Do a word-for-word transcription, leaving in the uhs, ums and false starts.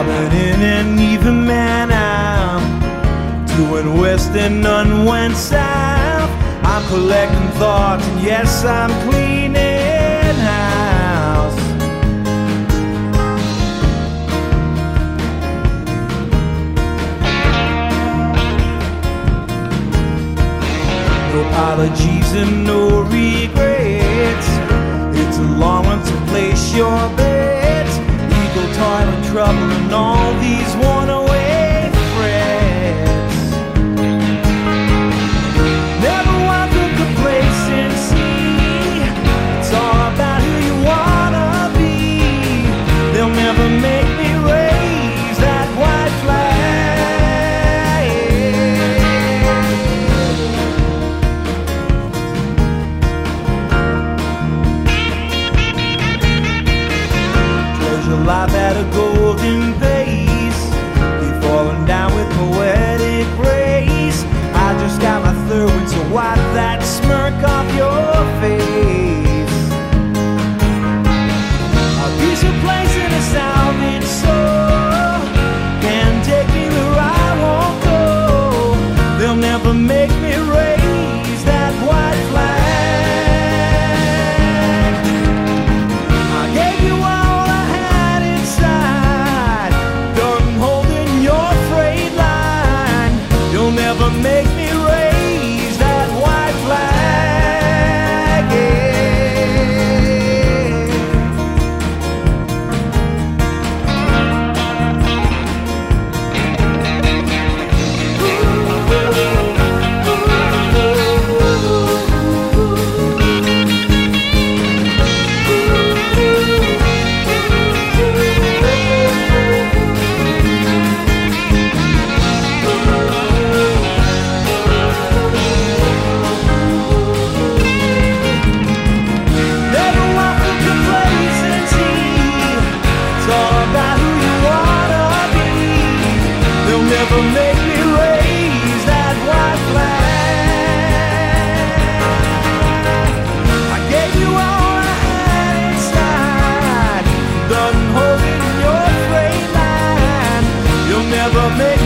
But in an even man, I'm doing west and none went south. I'm collecting thoughts and yes, I'm cleaning house. No apologies and no regrets. It's a long one to place your bets. Ego, toil and trouble and all these worn away threads. Never want to complacency. It's all about who you wanna be. They'll never make me raise that white flag. Life at a golden pace, be falling down with poetic grace. I just got my third one, so wipe that smirk off your face. A piece of place in a salvage soul can take me where I won't go. They'll never make me raise that white flag. I gave you all never make me raise that white flag. Never make me raise that white flag. I gave you all I had inside, done holding your freight line. You'll never make